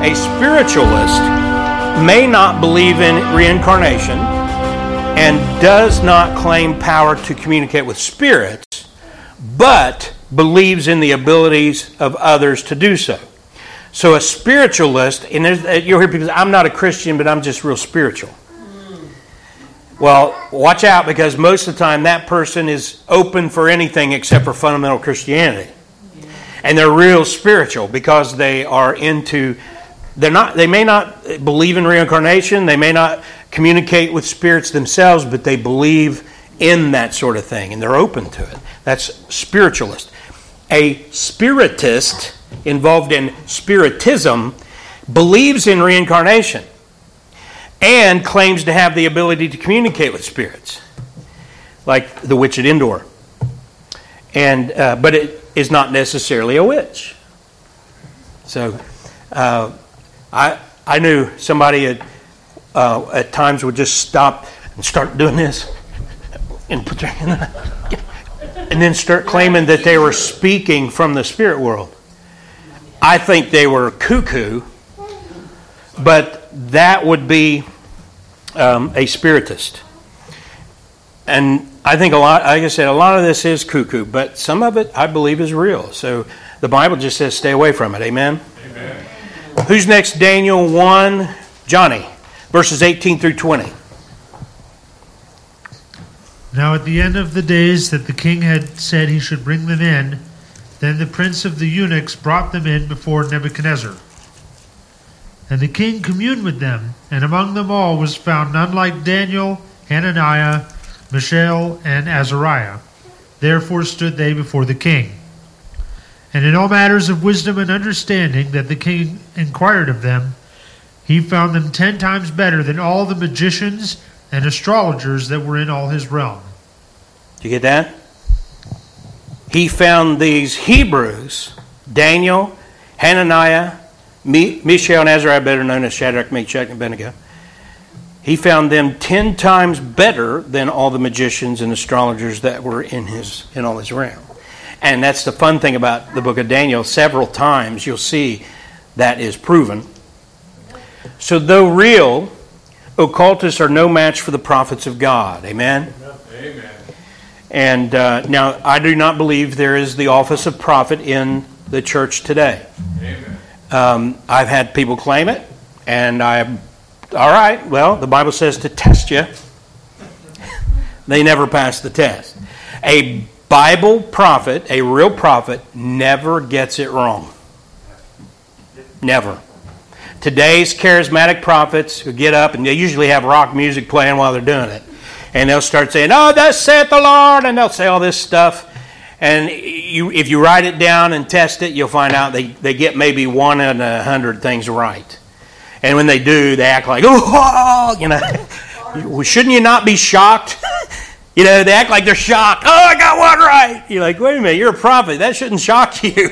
A spiritualist may not believe in reincarnation and does not claim power to communicate with spirits, but believes in the abilities of others to do so. So a spiritualist, and you'll hear people say, I'm not a Christian, but I'm just real spiritual. Well, watch out, because most of the time that person is open for anything except for fundamental Christianity. And they're real spiritual because they are into, they may not believe in reincarnation, they may not communicate with spirits themselves, but they believe in that sort of thing, and they're open to it. That's spiritualist. A spiritist involved in spiritism believes in reincarnation and claims to have the ability to communicate with spirits, like the witch at Endor. But it is not necessarily a witch. So I knew somebody at times would just stop and start doing this and put their hand and then start claiming that they were speaking from the spirit world. I think they were cuckoo, but that would be a spiritist. And I think like I said, a lot of this is cuckoo, but some of it I believe is real. So the Bible just says stay away from it. Amen? Amen. Who's next? Daniel 1, Johnny, verses 18 through 20. Now at the end of the days that the king had said he should bring them in, then the prince of the eunuchs brought them in before Nebuchadnezzar. And the king communed with them, and among them all was found none like Daniel, Hananiah, Mishael, and Azariah. Therefore stood they before the king. And in all matters of wisdom and understanding that the king inquired of them, he found them 10 times better than all the magicians and astrologers that were in all his realm. Did you get that? He found these Hebrews, Daniel, Hananiah, Mishael, and Azariah, better known as Shadrach, Meshach, and Abednego. He found them 10 times better than all the magicians and astrologers that were in all his realm. And that's the fun thing about the book of Daniel. Several times you'll see that is proven. So though real, occultists are no match for the prophets of God. Amen? Amen. And now, I do not believe there is the office of prophet in the church today. Amen. I've had people claim it, and all right, well, the Bible says to test you. They never pass the test. A Bible prophet, a real prophet, never gets it wrong. Never. Today's charismatic prophets who get up, and they usually have rock music playing while they're doing it, and they'll start saying, "Oh, thus saith the Lord," and they'll say all this stuff. And if you write it down and test it, you'll find out they get maybe 1 in 100 things right. And when they do, they act like, "Oh, you know, shouldn't you not be shocked?" You know, they act like they're shocked. "Oh, I got one right." You're like, "Wait a minute, you're a prophet. That shouldn't shock you."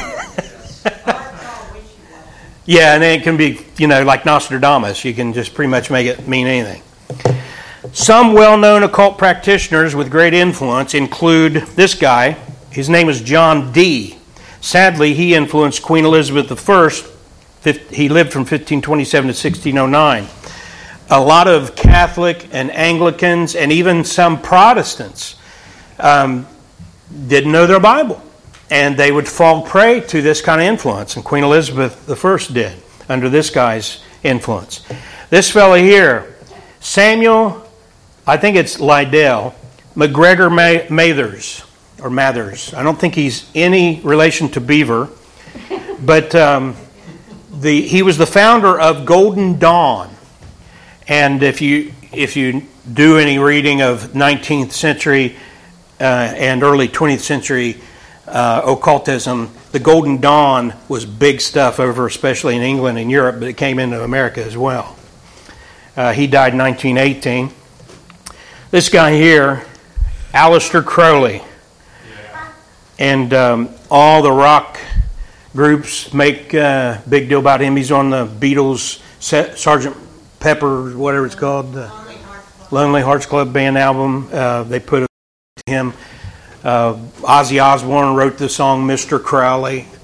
Yeah, and then it can be, like Nostradamus. You can just pretty much make it mean anything. Some well-known occult practitioners with great influence include this guy. His name is John Dee. Sadly, he influenced Queen Elizabeth I. He lived from 1527 to 1609. A lot of Catholic and Anglicans and even some Protestants didn't know their Bible. And they would fall prey to this kind of influence. And Queen Elizabeth I did, under this guy's influence. This fellow here, Samuel, I think it's Liddell, McGregor Mathers. I don't think he's any relation to Beaver. But he was the founder of Golden Dawn. And if you do any reading of 19th century and early 20th century occultism, the Golden Dawn was big stuff over, especially in England and Europe, but it came into America as well. He died in 1918. This guy here, Aleister Crowley, and all the rock groups make a big deal about him. He's on the Beatles, Sgt. Pepper, whatever it's called, the Lonely Hearts Club Band album. They put him. Ozzy Osbourne wrote the song Mr. Crowley.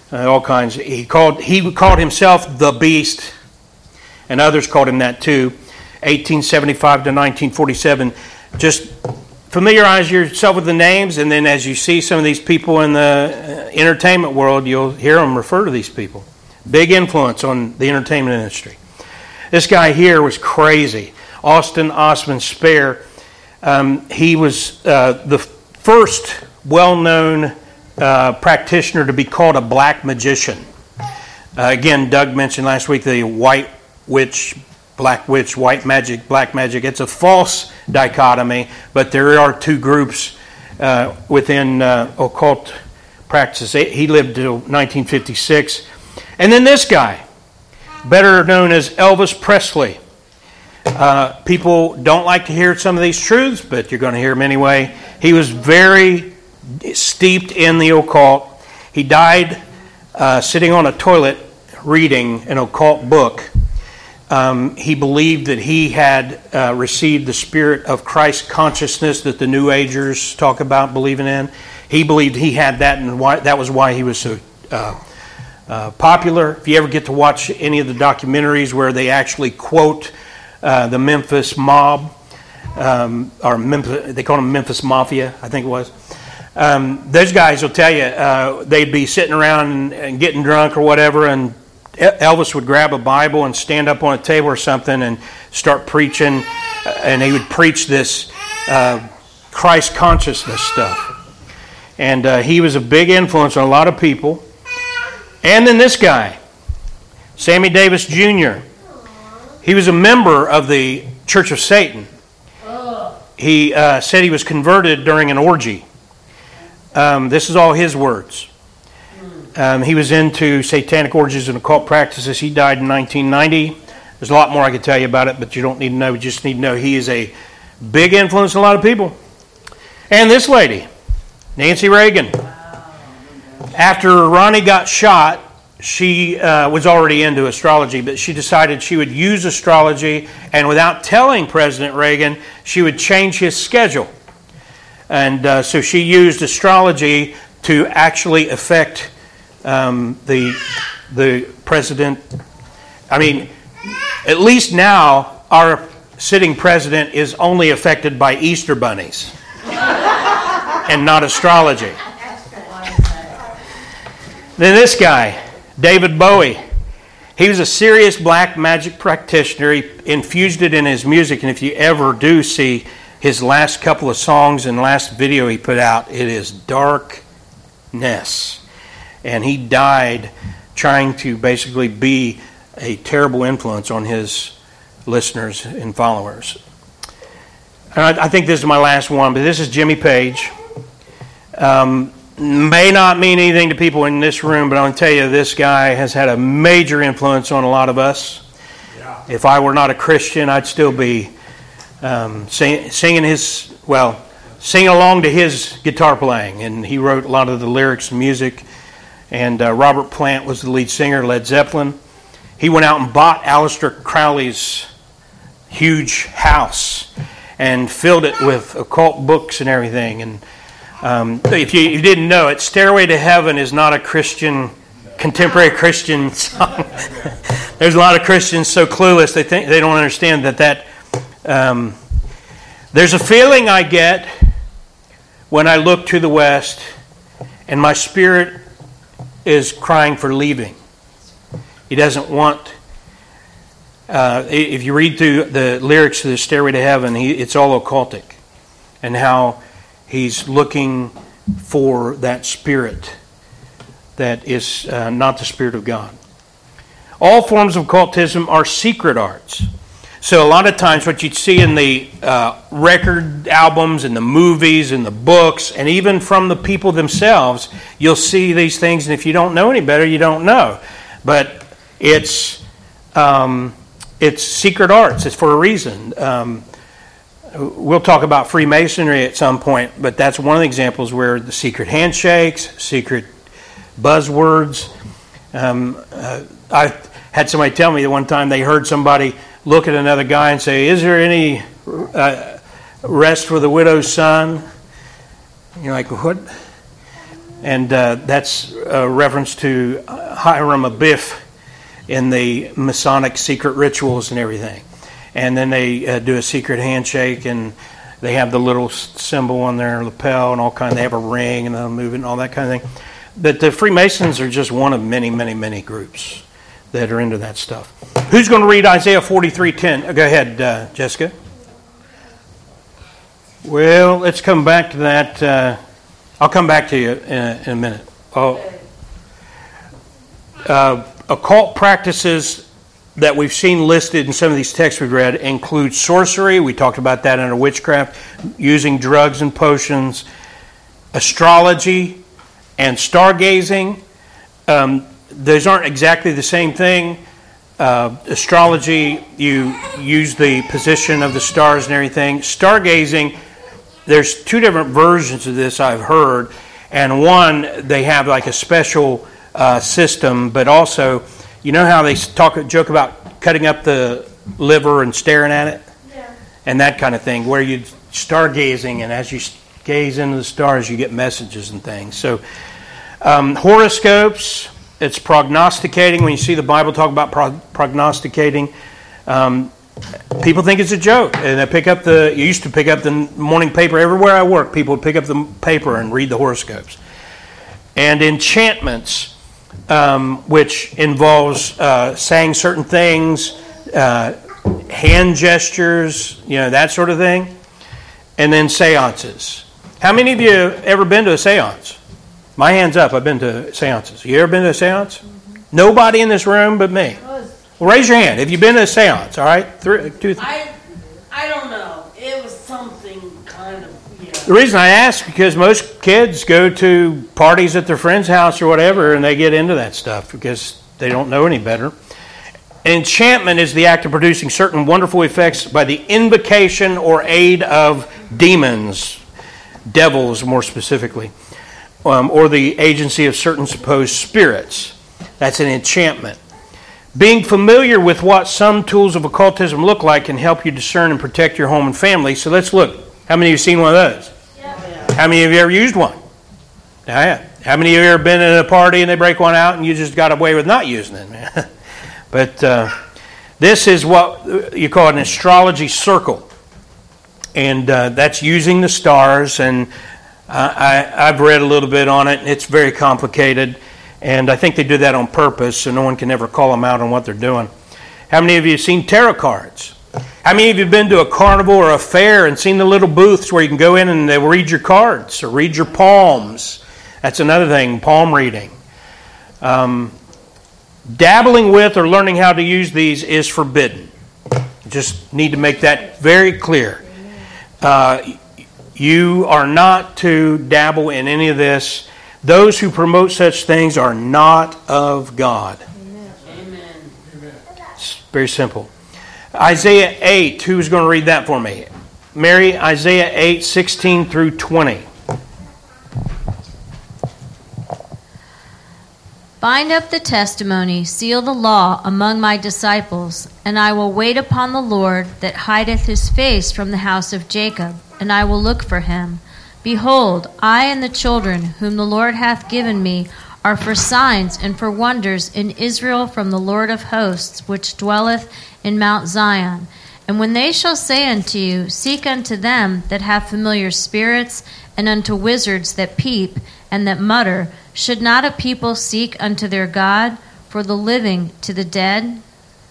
all kinds. He called himself the Beast, and others called him that too. 1875 to 1947. Just familiarize yourself with the names, and then as you see some of these people in the entertainment world, you'll hear them refer to these people. Big influence on the entertainment industry. This guy here was crazy. Austin Osman Spare. He was the first well-known practitioner to be called a black magician. Again, Doug mentioned last week the white witch, black witch, white magic, black magic. It's a false dichotomy, but there are two groups within occult practices. He lived till 1956. And then this guy, better known as Elvis Presley. People don't like to hear some of these truths, but you're going to hear them anyway. He was very steeped in the occult. He died sitting on a toilet reading an occult book. He believed that he had received the spirit of Christ consciousness that the New Agers talk about believing in. He believed he had that, and that was why he was so popular. If you ever get to watch any of the documentaries where they actually quote the Memphis mob, or Memphis, they call them Memphis Mafia, I think it was. Those guys will tell you they'd be sitting around and getting drunk or whatever, and Elvis would grab a Bible and stand up on a table or something and start preaching, and he would preach this Christ consciousness stuff. And he was a big influence on a lot of people. And then this guy, Sammy Davis Jr., he was a member of the Church of Satan. He said he was converted during an orgy. This is all his words. He was into satanic orgies and occult practices. He died in 1990. There's a lot more I could tell you about it, but you don't need to know. You just need to know he is a big influence on a lot of people. And this lady, Nancy Reagan. After Ronnie got shot, she was already into astrology, but she decided she would use astrology, and without telling President Reagan, she would change his schedule. And so she used astrology to actually affect the president. I mean, at least now our sitting president is only affected by Easter bunnies and not astrology. Then this guy, David Bowie, he was a serious black magic practitioner. He infused it in his music, and if you ever do see his last couple of songs and last video he put out, it is darkness. And he died trying to basically be a terrible influence on his listeners and followers. And I think this is my last one, but this is Jimmy Page. May not mean anything to people in this room, but I'm going to tell you, this guy has had a major influence on a lot of us. Yeah. If I were not a Christian, I'd still be singing along to his guitar playing. And he wrote a lot of the lyrics and music. And Robert Plant was the lead singer, Led Zeppelin. He went out and bought Aleister Crowley's huge house and filled it with occult books and everything. And if you didn't know it, Stairway to Heaven is not a Christian, contemporary Christian song. There's a lot of Christians so clueless they think they don't understand that there's a feeling I get when I look to the west and my spirit is crying for leaving. He doesn't want, if you read through the lyrics to the Stairway to Heaven, it's all occultic, and how he's looking for that spirit that is not the Spirit of God. All forms of occultism are secret arts. So a lot of times what you'd see in the record albums and the movies and the books, and even from the people themselves, you'll see these things, and if you don't know any better, you don't know. But it's secret arts. It's for a reason. We'll talk about Freemasonry at some point, but that's one of the examples where the secret handshakes, secret buzzwords. I had somebody tell me that one time they heard somebody look at another guy and say, "Is there any rest for the widow's son?" You're like, what? And that's a reference to Hiram Abiff in the Masonic secret rituals and everything. And then they do a secret handshake, and they have the little symbol on their lapel and all kind. They have a ring and they'll move it and all that kind of thing. But the Freemasons are just one of many, many, many groups that are into that stuff. Who's going to read Isaiah 43:10? Go ahead, Jessica. Well, let's come back to that. I'll come back to you in a minute. Occult practices that we've seen listed in some of these texts we've read include sorcery. We talked about that under witchcraft, using drugs and potions, astrology, and stargazing. Those aren't exactly the same thing. Astrology, you use the position of the stars and everything. Stargazing, there's two different versions of this I've heard. And one, they have like a special system, but also, you know how they joke about cutting up the liver and staring at it? Yeah. And that kind of thing, where you stargazing, and as you gaze into the stars, you get messages and things. So, horoscopes, it's prognosticating. When you see the Bible talk about prognosticating, people think it's a joke. And you used to pick up the morning paper. Everywhere I work, people would pick up the paper and read the horoscopes. And enchantments, which involves saying certain things, hand gestures, that sort of thing. And then seances. How many of you have ever been to a seance? My hand's up. I've been to seances. You ever been to a seance? Mm-hmm. Nobody in this room but me. Well, raise your hand if you've been to a seance, all right? I don't know. It was something kind of, The reason I ask is because most kids go to parties at their friend's house or whatever, and they get into that stuff because they don't know any better. Enchantment is the act of producing certain wonderful effects by the invocation or aid of demons, devils more specifically, or the agency of certain supposed spirits. That's an enchantment. Being familiar with what some tools of occultism look like can help you discern and protect your home and family. So let's look. How many of you have seen one of those? Yeah. How many of you ever used one? Yeah. How many of you ever been at a party and they break one out and you just got away with not using it? But this is what you call an astrology circle. And that's using the stars, and I've read a little bit on it. It's very complicated, and I think they do that on purpose so no one can ever call them out on what they're doing. How many of you have seen tarot cards? How many of you have been to a carnival or a fair and seen the little booths where you can go in and they'll read your cards or read your palms? That's another thing, palm reading. Dabbling with or learning how to use these is forbidden. Just need to make that very clear. You are not to dabble in any of this. Those who promote such things are not of God. Amen. It's very simple. Isaiah 8, who's going to read that for me? Mary, Isaiah 8, 16 through 20. Bind up the testimony, seal the law among my disciples, and I will wait upon the Lord that hideth his face from the house of Jacob, and I will look for him. Behold, I and the children whom the Lord hath given me are for signs and for wonders in Israel from the Lord of hosts, which dwelleth in Mount Zion. And when they shall say unto you, Seek unto them that have familiar spirits, and unto wizards that peep and that mutter, should not a people seek unto their God, for the living to the dead?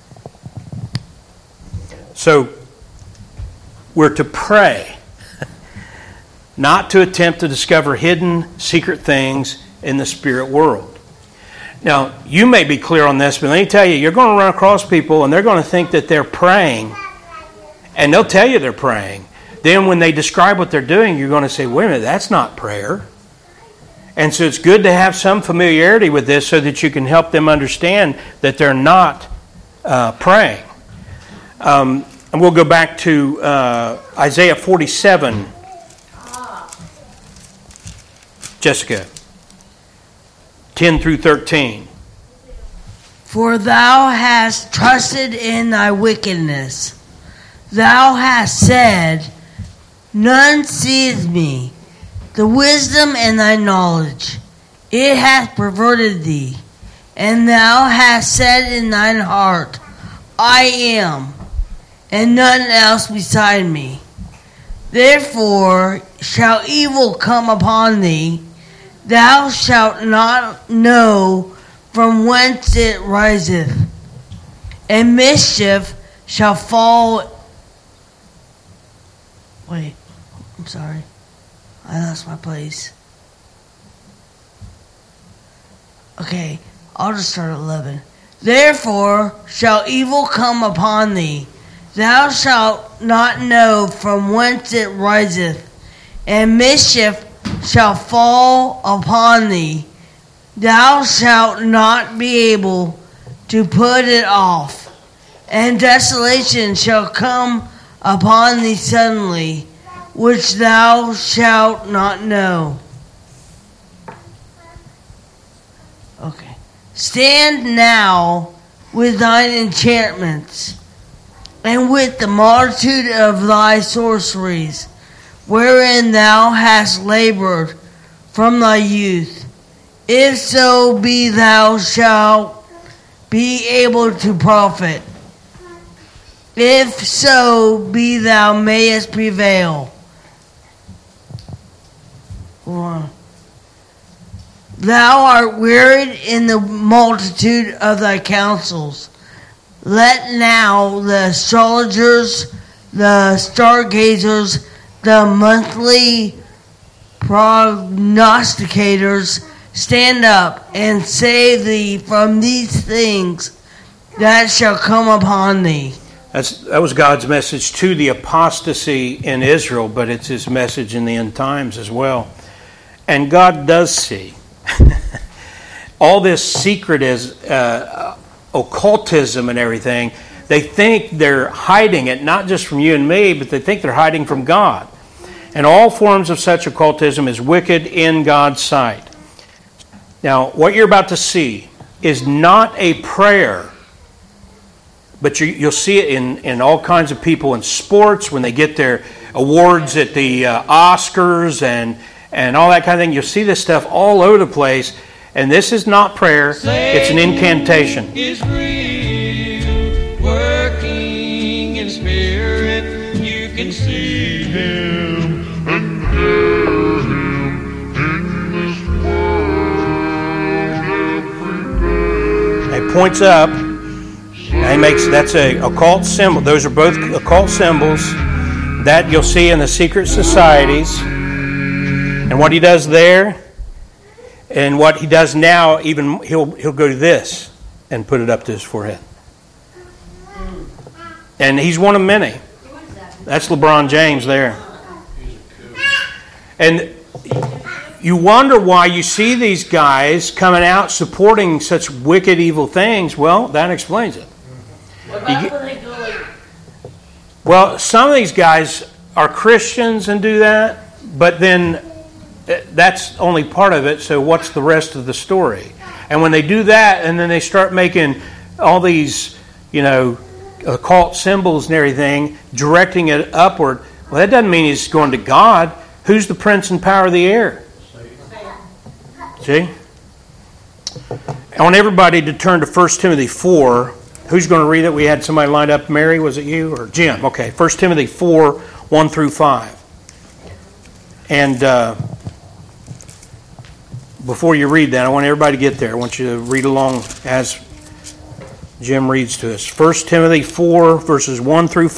So, we're to pray, not to attempt to discover hidden, secret things in the spirit world. Now, you may be clear on this, but let me tell you, you're going to run across people and they're going to think that they're praying, and they'll tell you they're praying. Then when they describe what they're doing, you're going to say, wait a minute, that's not prayer. And so it's good to have some familiarity with this so that you can help them understand that they're not praying. And we'll go back to Isaiah 47. Jessica, 10 through 13. For thou hast trusted in thy wickedness. Thou hast said, None seeth me. The wisdom and thy knowledge. It hath perverted thee, and thou hast said in thine heart, I am, and none else beside me. Therefore shall evil come upon thee, thou shalt not know from whence it riseth, and mischief shall fall. Wait, I'm sorry. I lost my place. Okay, I'll just start at 11. Therefore shall evil come upon thee, thou shalt not know from whence it riseth, and mischief shall fall upon thee, thou shalt not be able to put it off, and desolation shall come upon thee suddenly, which thou shalt not know. Okay. Stand now with thine enchantments, and with the multitude of thy sorceries, wherein thou hast labored from thy youth. If so be thou shalt be able to profit. If so be thou mayest prevail. Hold on. Thou art wearied in the multitude of thy counsels. Let now the astrologers, the stargazers, the monthly prognosticators stand up and save thee from these things that shall come upon thee. That was God's message to the apostasy in Israel, but it's his message in the end times as well. And God does see. All this secret is occultism and everything. They think they're hiding it, not just from you and me, but they think they're hiding from God. And all forms of such occultism is wicked in God's sight. Now, what you're about to see is not a prayer, but you'll see it in all kinds of people in sports when they get their awards at the Oscars and all that kind of thing. You'll see this stuff all over the place. And this is not prayer, it's an incantation. Is real, working in spirit, you can see him and hear him in this world every day. He points up, and that's a occult symbol. Those are both occult symbols that you'll see in the secret societies. And what he does there, and what he does now, even he'll go to this and put it up to his forehead. And he's one of many. That's LeBron James there. And you wonder why you see these guys coming out supporting such wicked, evil things. Well, that explains it. Well, some of these guys are Christians and do that, but then that's only part of it, so what's the rest of the story? And when they do that, and then they start making all these, occult symbols and everything, directing it upward, well, that doesn't mean he's going to God. Who's the prince and power of the air? See? I want everybody to turn to 1 Timothy 4. Who's going to read it? We had somebody lined up. Mary, was it you? Or Jim? Okay, 1 Timothy 4, 1 through 5. And before you read that, I want everybody to get there. I want you to read along as Jim reads to us. 1 Timothy 4, verses 1 through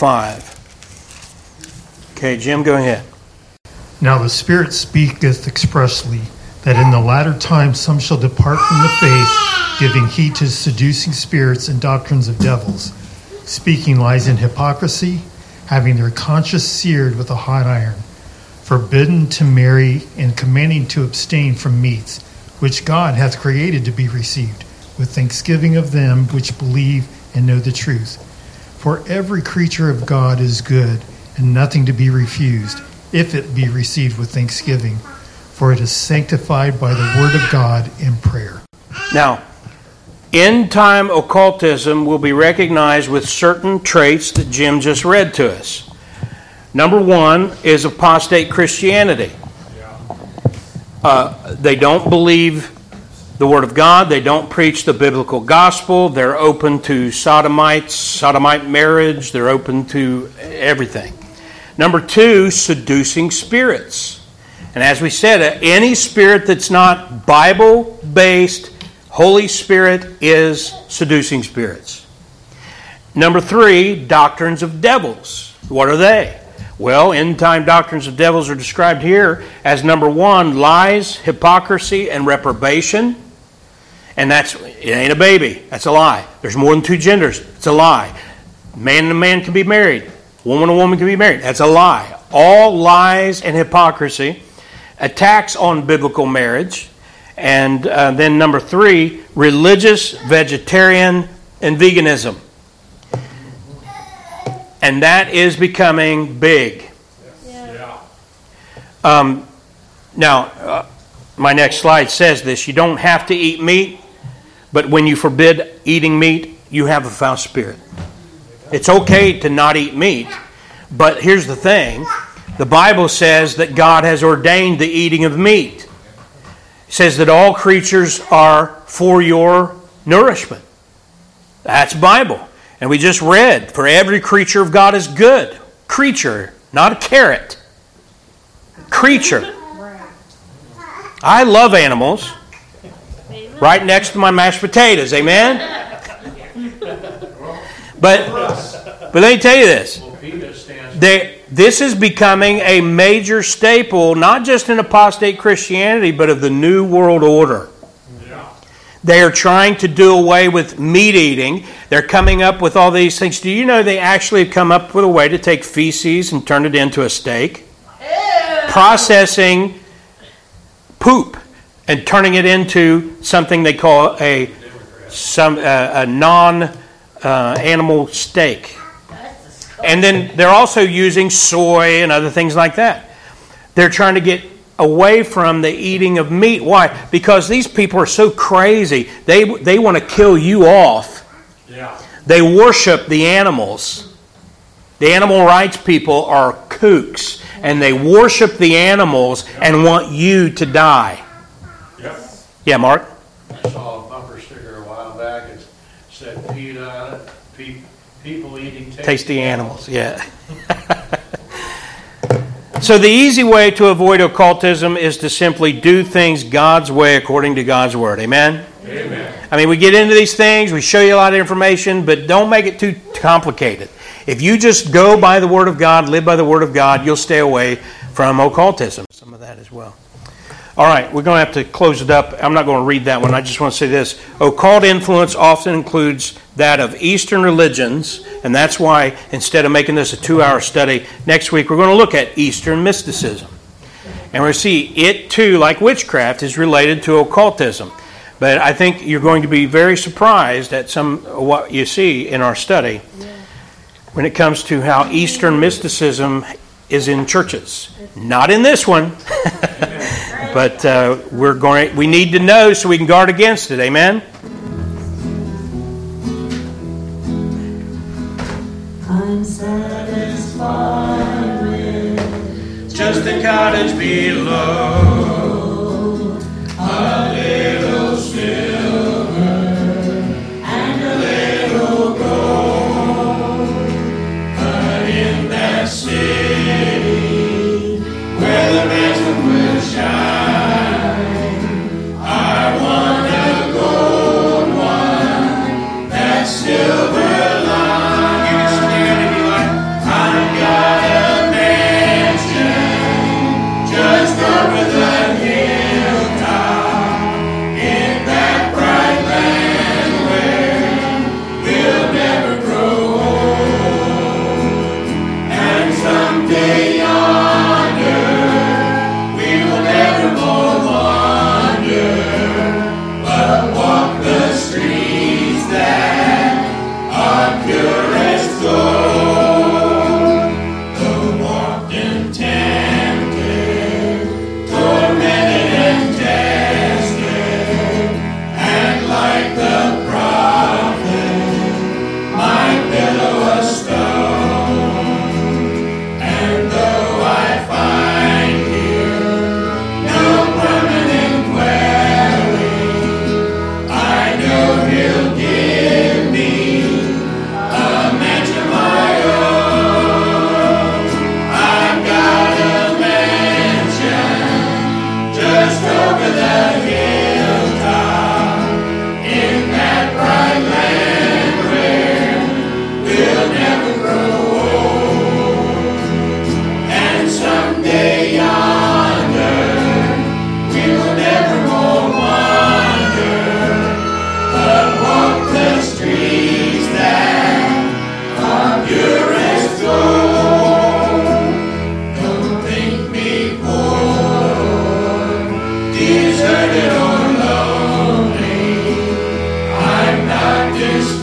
5. Okay, Jim, go ahead. Now the Spirit speaketh expressly, that in the latter time some shall depart from the faith, giving heed to seducing spirits and doctrines of devils, speaking lies in hypocrisy, having their conscience seared with a hot iron, forbidden to marry, and commanding to abstain from meats, which God hath created to be received, with thanksgiving of them which believe and know the truth. For every creature of God is good, and nothing to be refused, if it be received with thanksgiving, for it is sanctified by the word of God in prayer. Now, end-time occultism will be recognized with certain traits that Jim just read to us. Number one is apostate Christianity. They don't believe the Word of God. They don't preach the biblical gospel. They're open to sodomite marriage. They're open to everything. Number 2, seducing spirits. And as we said, any spirit that's not Bible-based, Holy Spirit is seducing spirits. Number 3, doctrines of devils. What are they? Well, end-time doctrines of devils are described here as number 1, lies, hypocrisy, and reprobation. And it ain't a baby. That's a lie. There's more than 2 genders. It's a lie. Man and a man can be married. Woman and a woman can be married. That's a lie. All lies and hypocrisy. Attacks on biblical marriage. And then number 3, religious, vegetarian, and veganism. And that is becoming big. Now, my next slide says this. You don't have to eat meat, but when you forbid eating meat, you have a foul spirit. It's okay to not eat meat, but here's the thing. The Bible says that God has ordained the eating of meat. It says that all creatures are for your nourishment. That's Bible. And we just read, for every creature of God is good. Creature, not a carrot. Creature. I love animals. Right next to my mashed potatoes, amen? But let me tell you this. This is becoming a major staple, not just in apostate Christianity, but of the New World Order. They are trying to do away with meat eating. They're coming up with all these things. Do you know they actually have come up with a way to take feces and turn it into a steak? Processing poop and turning it into something they call a non-animal steak. And then they're also using soy and other things like that. They're trying to get away from the eating of meat. Why? Because these people are so crazy. They want to kill you off. Yeah. They worship the animals. The animal rights people are kooks, and they worship the animals and want you to die. Yep. Yeah, Mark? I saw a bumper sticker a while back. It said PETA on it. People eating tasty animals. Yeah. So the easy way to avoid occultism is to simply do things God's way according to God's Word. Amen? Amen. I mean, we get into these things, we show you a lot of information, but don't make it too complicated. If you just go by the Word of God, live by the Word of God, you'll stay away from occultism. Some of that as well. All right, we're going to have to close it up. I'm not going to read that one. I just want to say this. Occult influence often includes that of Eastern religions, and that's why instead of making this a 2-hour study, next week we're going to look at Eastern mysticism. And we'll see it too, like witchcraft, is related to occultism. But I think you're going to be very surprised at some of what you see in our study when it comes to how Eastern mysticism is in churches. Not in this one. But we need to know so we can guard against it. Amen? I'm satisfied with just a cottage below, a little silver and a little gold. But in that city where the ransom will shine, I want to go. deserted or lonely. I'm not discouraged.